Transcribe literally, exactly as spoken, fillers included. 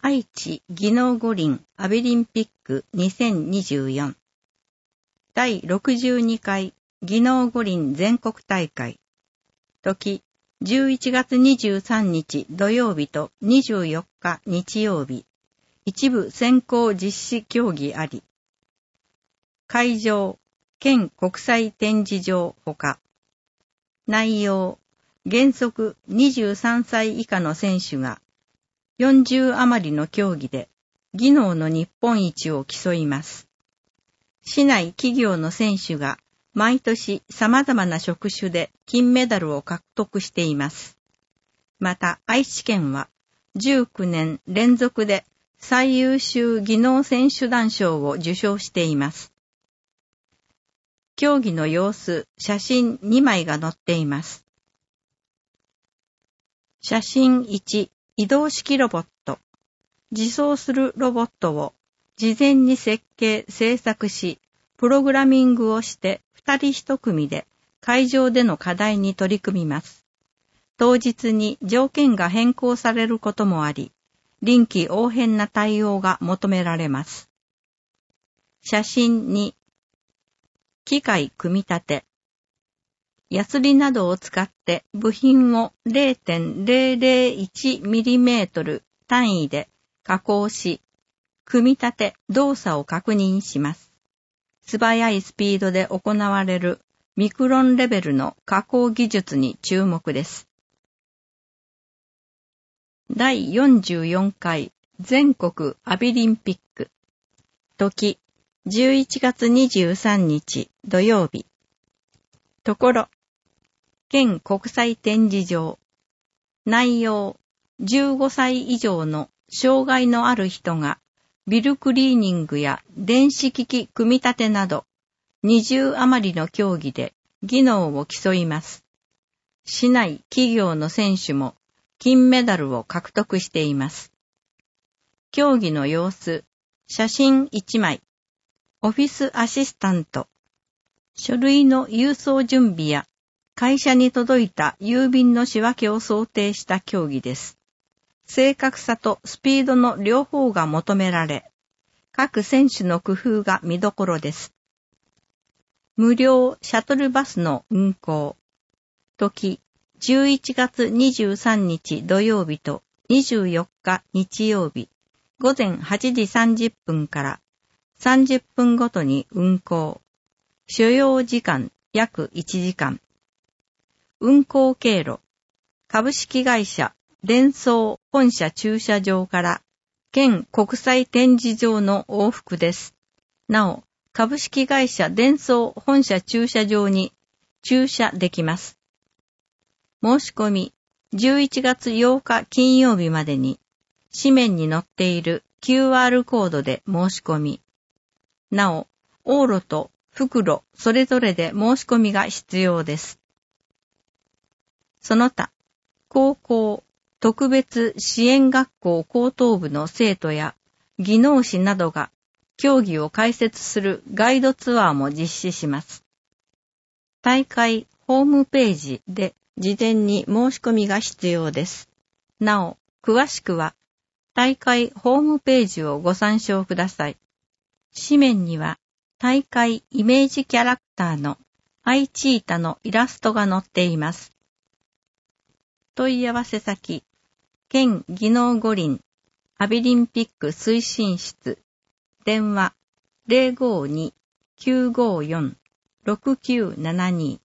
愛知技能五輪アビリンピックにせんにじゅうよんだいろくじゅうにかい技能五輪全国大会時じゅういちがつにじゅうさんにち土曜日とにじゅうよっか日曜日一部先行実施競技あり会場県国際展示場ほか内容原則にじゅうさんさい以下の選手がよんじゅう余りの競技で技能の日本一を競います。市内企業の選手が毎年様々な職種で金メダルを獲得しています。また愛知県はじゅうきゅうねん連続で最優秀技能選手団賞を受賞しています。競技の様子、写真にまいが載っています。写真いち、移動式ロボット。自走するロボットを事前に設計、製作し、プログラミングをして二人一組で会場での課題に取り組みます。当日に条件が変更されることもあり、臨機応変な対応が求められます。写真に、機械組み立て。ヤスリなどを使って部品を れいてんぜろぜろいちミリメートル 単位で加工し、組み立て動作を確認します。素早いスピードで行われるミクロンレベルの加工技術に注目です。だいよんじゅうよんかい全国アビリンピック時じゅういちがつにじゅうさんにち土曜日ところ県国際展示場内容じゅうごさい以上の障害のある人がビルクリーニングや電子機器組み立てなどにじゅう余りの競技で技能を競います。市内企業の選手も金メダルを獲得しています。競技の様子、写真いちまい、オフィスアシスタント、書類の郵送準備や会社に届いた郵便の仕分けを想定した競技です。正確さとスピードの両方が求められ、各選手の工夫が見どころです。無料シャトルバスの運行。時、じゅういちがつにじゅうさんにち土曜日とにじゅうよっか日曜日、ごぜんはちじさんじゅっぷんからさんじゅっぷんごとに運行。所要時間約いちじかん。運行経路。株式会社デンソー本社駐車場から県国際展示場の往復です。なお、株式会社デンソー本社駐車場に駐車できます。申し込み、じゅういちがつようか金曜日までに紙面に載っている キューアール コードで申し込み。なお、往路と袋それぞれで申し込みが必要です。その他、高校、特別支援学校高等部の生徒や技能士などが競技を解説するガイドツアーも実施します。大会ホームページで事前に申し込みが必要です。なお、詳しくは大会ホームページをご参照ください。紙面には大会イメージキャラクターのアイチータのイラストが載っています。問い合わせ先、県技能五輪アビリンピック推進室、電話 ゼロごに きゅうごよん ろくきゅうななに